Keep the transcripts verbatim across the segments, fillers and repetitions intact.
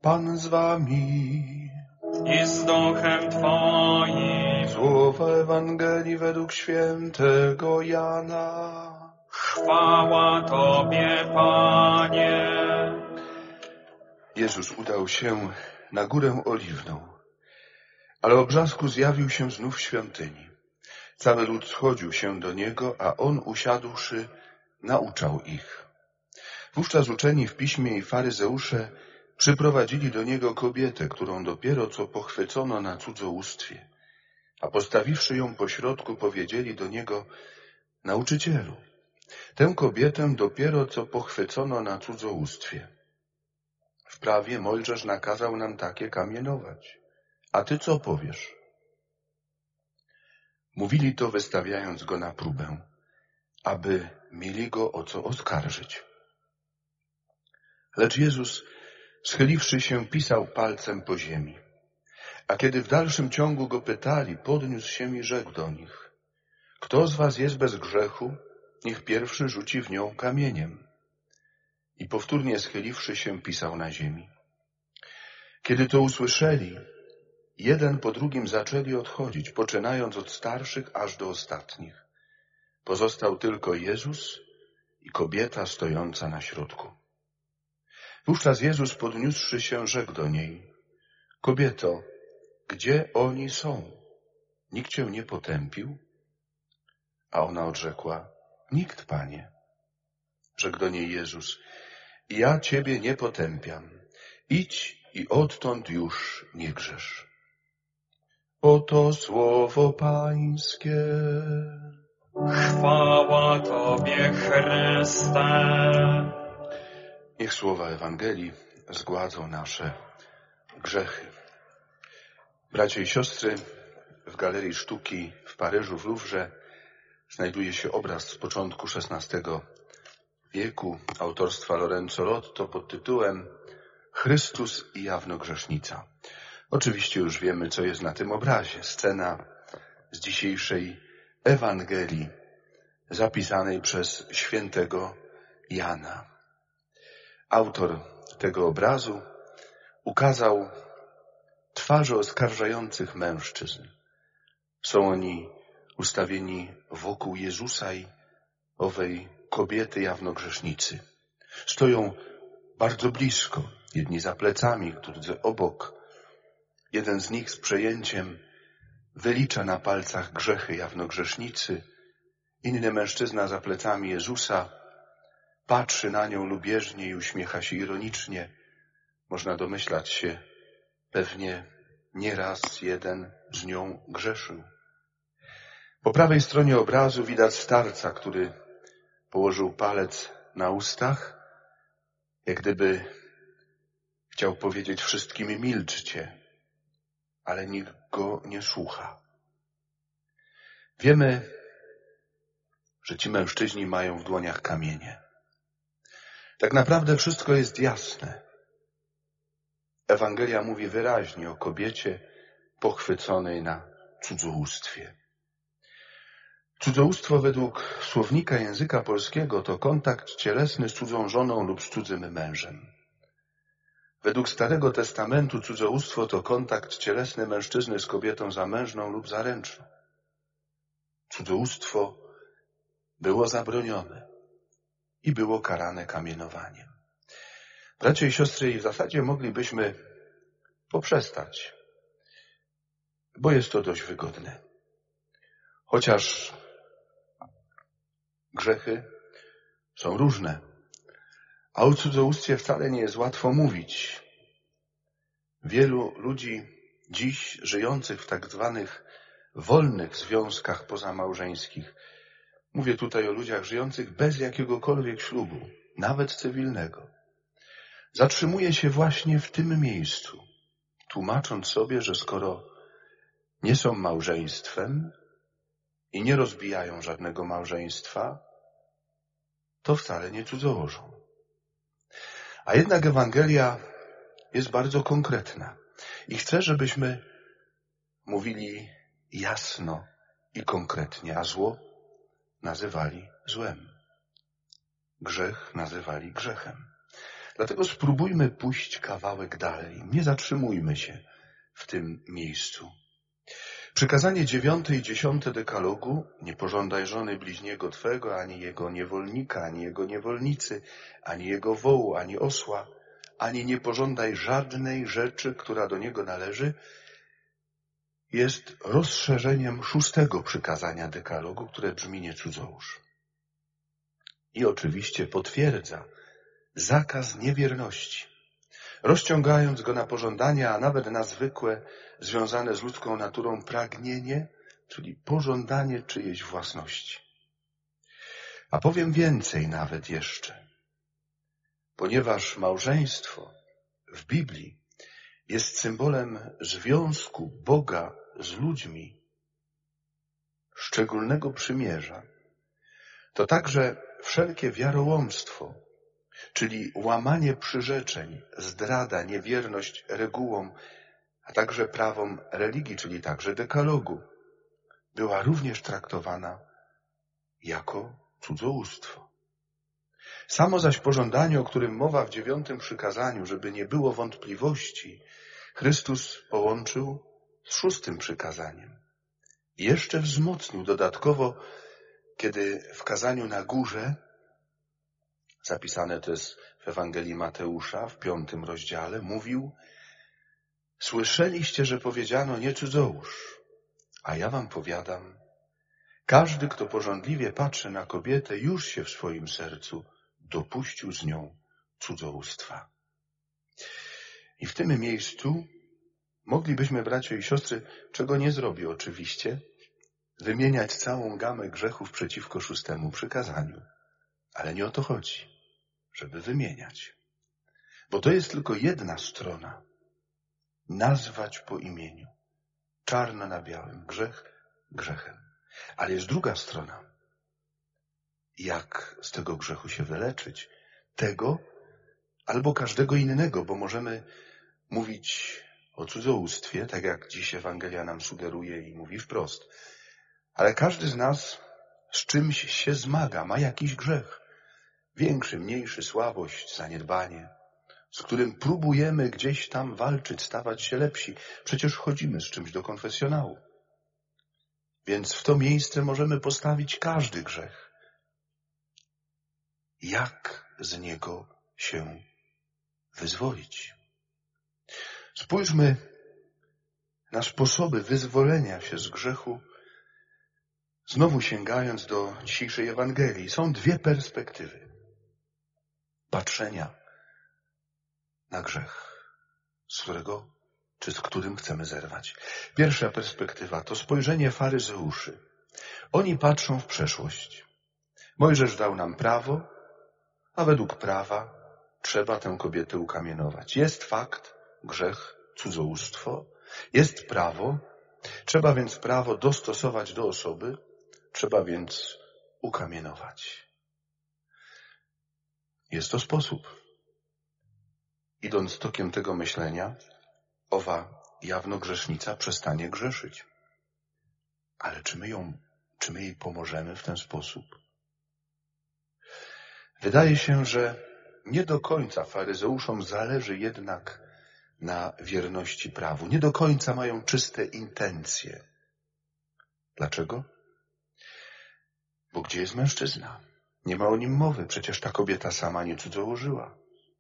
Pan z wami. I z duchem Twoim. Słowa Ewangelii według świętego Jana. Chwała Tobie, Panie. Jezus udał się na Górę Oliwną, ale o brzasku zjawił się znów w świątyni. Cały lud schodził się do Niego, a On, usiadłszy, nauczał ich. Wówczas uczeni w piśmie i faryzeusze przyprowadzili do Niego kobietę, którą dopiero co pochwycono na cudzołóstwie, a postawiwszy ją pośrodku, powiedzieli do Niego: Nauczycielu, tę kobietę dopiero co pochwycono na cudzołóstwie. W prawie Mojżesz nakazał nam takie kamienować. A ty co powiesz? Mówili to, wystawiając go na próbę, aby mieli go o co oskarżyć. Lecz Jezus, schyliwszy się, pisał palcem po ziemi. A kiedy w dalszym ciągu go pytali, podniósł się i rzekł do nich: Kto z was jest bez grzechu, niech pierwszy rzuci w nią kamieniem. I powtórnie schyliwszy się, pisał na ziemi. Kiedy to usłyszeli, jeden po drugim zaczęli odchodzić, poczynając od starszych aż do ostatnich. Pozostał tylko Jezus i kobieta stojąca na środku. Wówczas Jezus, podniósłszy się, rzekł do niej: Kobieto, gdzie oni są? Nikt cię nie potępił? A ona odrzekła: Nikt, Panie. Rzekł do niej Jezus: Ja ciebie nie potępiam. Idź i odtąd już nie grzesz. Oto słowo Pańskie. Chwała Tobie, Chryste. Niech słowa Ewangelii zgładzą nasze grzechy. Bracia i siostry, w Galerii Sztuki w Paryżu, w Louvre, znajduje się obraz z początku szesnastego wieku autorstwa Lorenzo Lotto pod tytułem Chrystus i jawnogrzesznica. Oczywiście już wiemy, co jest na tym obrazie. Scena z dzisiejszej Ewangelii zapisanej przez świętego Jana. Autor tego obrazu ukazał twarze oskarżających mężczyzn. Są oni ustawieni wokół Jezusa i owej kobiety jawnogrzesznicy. Stoją bardzo blisko, jedni za plecami, drudzy obok. Jeden z nich z przejęciem wylicza na palcach grzechy jawnogrzesznicy. Inny mężczyzna za plecami Jezusa patrzy na nią lubieżnie i uśmiecha się ironicznie. Można domyślać się, pewnie nieraz jeden z nią grzeszył. Po prawej stronie obrazu widać starca, który położył palec na ustach, jak gdyby chciał powiedzieć wszystkim: milczcie, ale nikt go nie słucha. Wiemy, że ci mężczyźni mają w dłoniach kamienie. Tak naprawdę wszystko jest jasne. Ewangelia mówi wyraźnie o kobiecie pochwyconej na cudzołóstwie. Cudzołóstwo według słownika języka polskiego to kontakt cielesny z cudzą żoną lub z cudzym mężem. Według Starego Testamentu cudzołóstwo to kontakt cielesny mężczyzny z kobietą zamężną lub zaręczną. Cudzołóstwo było zabronione i było karane kamienowaniem. Bracia i siostry, i w zasadzie moglibyśmy poprzestać, bo jest to dość wygodne. Chociaż grzechy są różne, a o cudzołóstwie wcale nie jest łatwo mówić. Wielu ludzi dziś żyjących w tak zwanych wolnych związkach pozamałżeńskich, mówię tutaj o ludziach żyjących bez jakiegokolwiek ślubu, nawet cywilnego, zatrzymuje się właśnie w tym miejscu, tłumacząc sobie, że skoro nie są małżeństwem i nie rozbijają żadnego małżeństwa, to wcale nie cudzołożą. A jednak Ewangelia jest bardzo konkretna i chce, żebyśmy mówili jasno i konkretnie, a zło nazywali złem. Grzech nazywali grzechem. Dlatego spróbujmy pójść kawałek dalej. Nie zatrzymujmy się w tym miejscu. Przykazanie dziewiąte i dziesiąte dekalogu: nie pożądaj żony bliźniego twego, ani jego niewolnika, ani jego niewolnicy, ani jego wołu, ani osła, ani nie pożądaj żadnej rzeczy, która do niego należy, jest rozszerzeniem szóstego przykazania dekalogu, które brzmi: nie cudzołóż. I oczywiście potwierdza zakaz niewierności, rozciągając go na pożądania, a nawet na zwykłe, związane z ludzką naturą pragnienie, czyli pożądanie czyjejś własności. A powiem więcej nawet jeszcze, ponieważ małżeństwo w Biblii jest symbolem związku Boga z ludźmi, szczególnego przymierza, to także wszelkie wiarołomstwo, czyli łamanie przyrzeczeń, zdrada, niewierność regułom, a także prawom religii, czyli także dekalogu, była również traktowana jako cudzołóstwo. Samo zaś pożądanie, o którym mowa w dziewiątym przykazaniu, żeby nie było wątpliwości, Chrystus połączył z szóstym przykazaniem. I jeszcze wzmocnił dodatkowo, kiedy w kazaniu na górze, zapisane to jest w Ewangelii Mateusza w piątym rozdziale, mówił: słyszeliście, że powiedziano: nie cudzołóż, a ja wam powiadam, każdy, kto pożądliwie patrzy na kobietę, już się w swoim sercu dopuścił z nią cudzołóstwa. I w tym miejscu moglibyśmy, bracia i siostry, czego nie zrobię oczywiście, wymieniać całą gamę grzechów przeciwko szóstemu przykazaniu. Ale nie o to chodzi, żeby wymieniać. Bo to jest tylko jedna strona. Nazwać po imieniu. Czarno na białym. Grzech grzechem. Ale jest druga strona. Jak z tego grzechu się wyleczyć? Tego albo każdego innego, bo możemy mówić o cudzołóstwie, tak jak dziś Ewangelia nam sugeruje i mówi wprost. Ale każdy z nas z czymś się zmaga, ma jakiś grzech. Większy, mniejszy, słabość, zaniedbanie, z którym próbujemy gdzieś tam walczyć, stawać się lepsi. Przecież chodzimy z czymś do konfesjonału. Więc w to miejsce możemy postawić każdy grzech. Jak z niego się wyzwolić? Spójrzmy na sposoby wyzwolenia się z grzechu, znowu sięgając do dzisiejszej Ewangelii. Są dwie perspektywy patrzenia na grzech, z którego czy z którym chcemy zerwać. Pierwsza perspektywa to spojrzenie faryzeuszy. Oni patrzą w przeszłość. Mojżesz dał nam prawo, a według prawa trzeba tę kobietę ukamienować. Jest fakt, grzech, cudzołóstwo, jest prawo, trzeba więc prawo dostosować do osoby, trzeba więc ukamienować. Jest to sposób. Idąc tokiem tego myślenia, owa jawnogrzesznica przestanie grzeszyć. Ale czy my ją, czy my jej pomożemy w ten sposób? Wydaje się, że nie do końca faryzeuszom zależy jednak na wierności prawu. Nie do końca mają czyste intencje. Dlaczego? Bo gdzie jest mężczyzna? Nie ma o nim mowy. Przecież ta kobieta sama nie cudzołożyła.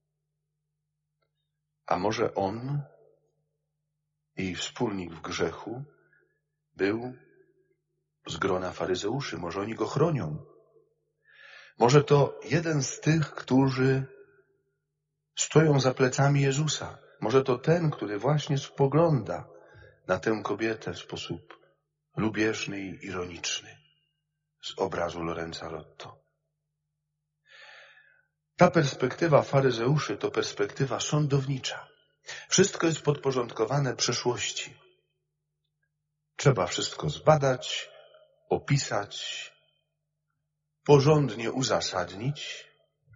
A może on, jej wspólnik w grzechu, był z grona faryzeuszy. Może oni go chronią. Może to jeden z tych, którzy stoją za plecami Jezusa. Może to ten, który właśnie spogląda na tę kobietę w sposób lubieżny i ironiczny z obrazu Lorenza Lotto. Ta perspektywa faryzeuszy to perspektywa sądownicza. Wszystko jest podporządkowane przeszłości. Trzeba wszystko zbadać, opisać, porządnie uzasadnić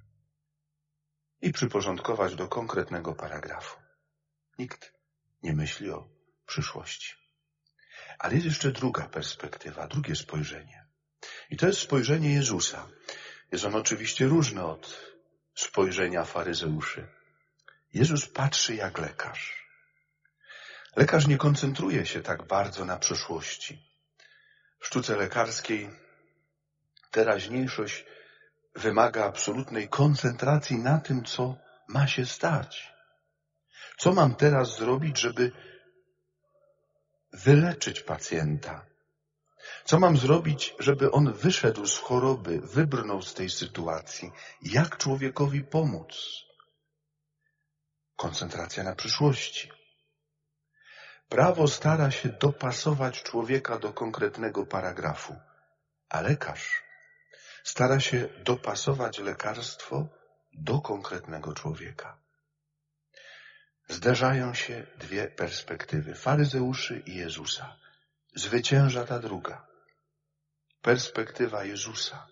i przyporządkować do konkretnego paragrafu. Nikt nie myśli o przyszłości. Ale jest jeszcze druga perspektywa, drugie spojrzenie. I to jest spojrzenie Jezusa. Jest ono oczywiście różne od spojrzenia faryzeuszy. Jezus patrzy jak lekarz. Lekarz nie koncentruje się tak bardzo na przyszłości. W sztuce lekarskiej teraźniejszość wymaga absolutnej koncentracji na tym, co ma się stać. Co mam teraz zrobić, żeby wyleczyć pacjenta? Co mam zrobić, żeby on wyszedł z choroby, wybrnął z tej sytuacji? Jak człowiekowi pomóc? Koncentracja na przyszłości. Prawo stara się dopasować człowieka do konkretnego paragrafu, a lekarz stara się dopasować lekarstwo do konkretnego człowieka. Zderzają się dwie perspektywy, faryzeuszy i Jezusa. Zwycięża ta druga. Perspektywa Jezusa.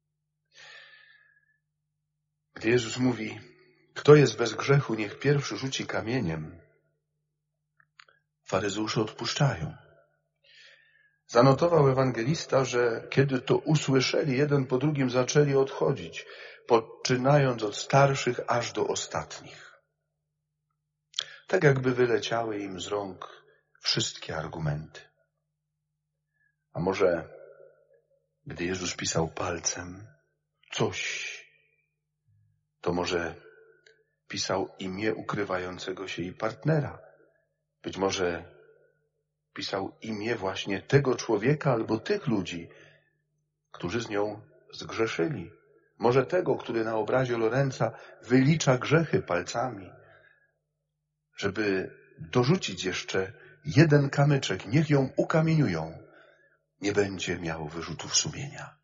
Gdy Jezus mówi, kto jest bez grzechu, niech pierwszy rzuci kamieniem, faryzeusze odpuszczają. Zanotował ewangelista, że kiedy to usłyszeli, jeden po drugim zaczęli odchodzić, poczynając od starszych aż do ostatnich. Tak jakby wyleciały im z rąk wszystkie argumenty. A może gdy Jezus pisał palcem coś, to może pisał imię ukrywającego się jej partnera. Być może pisał imię właśnie tego człowieka albo tych ludzi, którzy z nią zgrzeszyli. Może tego, który na obrazie Lorenza wylicza grzechy palcami, żeby dorzucić jeszcze jeden kamyczek, niech ją ukamieniują, nie będzie miał wyrzutów sumienia.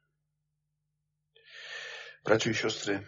Bracia i siostry,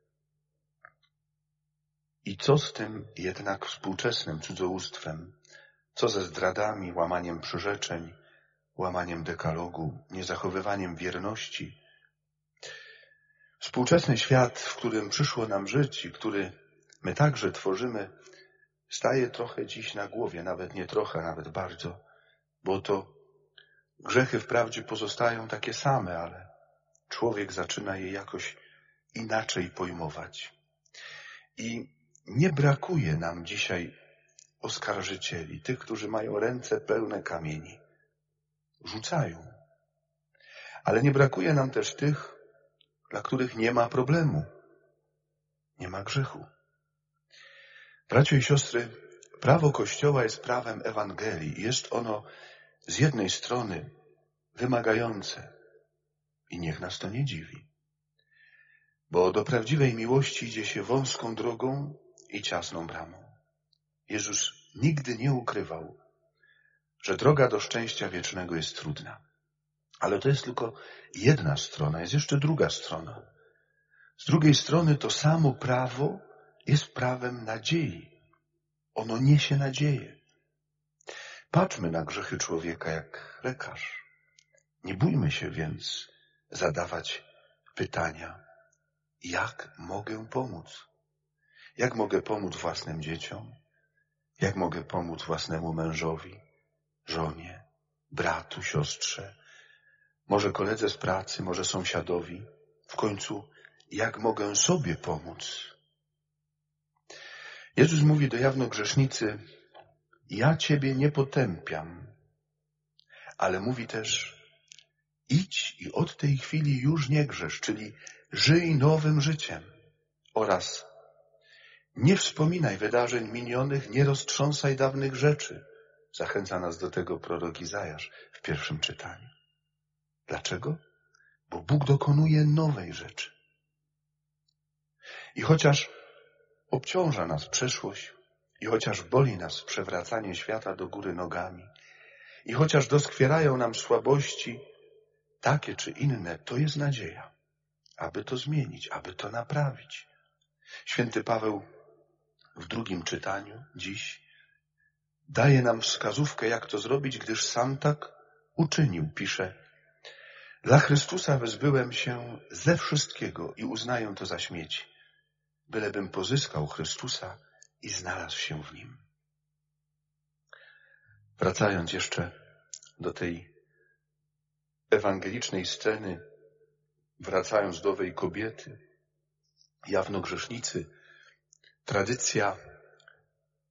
i co z tym jednak współczesnym cudzołóstwem? Co ze zdradami, łamaniem przyrzeczeń, łamaniem dekalogu, niezachowywaniem wierności? Współczesny świat, w którym przyszło nam żyć i który my także tworzymy, staje trochę dziś na głowie, nawet nie trochę, nawet bardzo, bo to grzechy wprawdzie pozostają takie same, ale człowiek zaczyna je jakoś inaczej pojmować. I nie brakuje nam dzisiaj oskarżycieli, tych, którzy mają ręce pełne kamieni. Rzucają. Ale nie brakuje nam też tych, dla których nie ma problemu. Nie ma grzechu. Bracia i siostry, prawo Kościoła jest prawem Ewangelii. Jest ono z jednej strony wymagające i niech nas to nie dziwi. Bo do prawdziwej miłości idzie się wąską drogą i ciasną bramą. Jezus nigdy nie ukrywał, że droga do szczęścia wiecznego jest trudna. Ale to jest tylko jedna strona, jest jeszcze druga strona. Z drugiej strony to samo prawo jest prawem nadziei. Ono niesie nadzieję. Patrzmy na grzechy człowieka jak lekarz. Nie bójmy się więc zadawać pytania, jak mogę pomóc? Jak mogę pomóc własnym dzieciom? Jak mogę pomóc własnemu mężowi, żonie, bratu, siostrze, może koledze z pracy, może sąsiadowi? W końcu, jak mogę sobie pomóc? Jezus mówi do jawnogrzesznicy, ja ciebie nie potępiam, ale mówi też, idź i od tej chwili już nie grzesz, czyli żyj nowym życiem oraz nie wspominaj wydarzeń minionych, nie roztrząsaj dawnych rzeczy. Zachęca nas do tego prorok Izajasz w pierwszym czytaniu. Dlaczego? Bo Bóg dokonuje nowej rzeczy. I chociaż obciąża nas przeszłość, i chociaż boli nas przewracanie świata do góry nogami, i chociaż doskwierają nam słabości takie czy inne, to jest nadzieja, aby to zmienić, aby to naprawić. Święty Paweł w drugim czytaniu dziś daje nam wskazówkę, jak to zrobić, gdyż sam tak uczynił. Pisze, dla Chrystusa wyzbyłem się ze wszystkiego i uznaję to za śmieci, bylebym pozyskał Chrystusa i znalazł się w Nim. Wracając jeszcze do tej ewangelicznej sceny, wracając do owej kobiety, jawnogrzesznicy, tradycja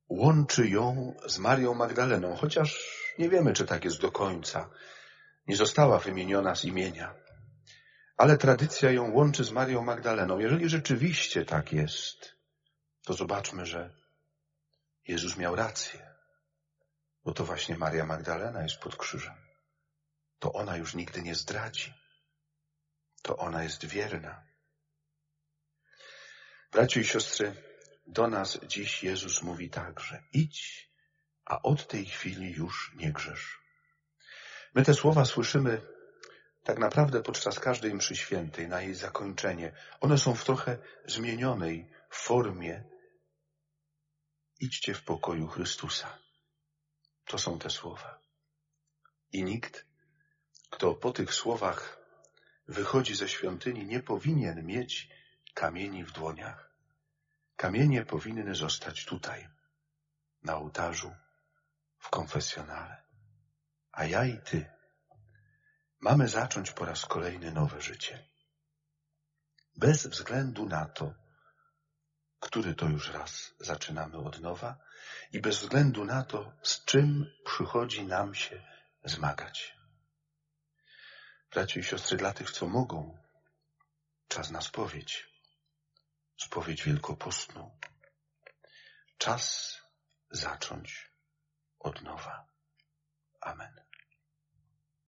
łączy ją z Marią Magdaleną, chociaż nie wiemy, czy tak jest do końca. Nie została wymieniona z imienia. Ale tradycja ją łączy z Marią Magdaleną. Jeżeli rzeczywiście tak jest, to zobaczmy, że Jezus miał rację. Bo to właśnie Maria Magdalena jest pod krzyżem. To ona już nigdy nie zdradzi. To ona jest wierna. Bracia i siostry, do nas dziś Jezus mówi także: idź, a od tej chwili już nie grzesz. My te słowa słyszymy tak naprawdę podczas każdej mszy świętej, na jej zakończenie. One są w trochę zmienionej formie. Idźcie w pokoju Chrystusa. To są te słowa. I nikt, kto po tych słowach wychodzi ze świątyni, nie powinien mieć kamieni w dłoniach. Kamienie powinny zostać tutaj, na ołtarzu, w konfesjonale. A ja i ty mamy zacząć po raz kolejny nowe życie. Bez względu na to, który to już raz zaczynamy od nowa i bez względu na to, z czym przychodzi nam się zmagać. Bracia i siostry, dla tych, co mogą, czas na spowiedź. Spowiedź wielkopostną. Czas zacząć od nowa. Amen.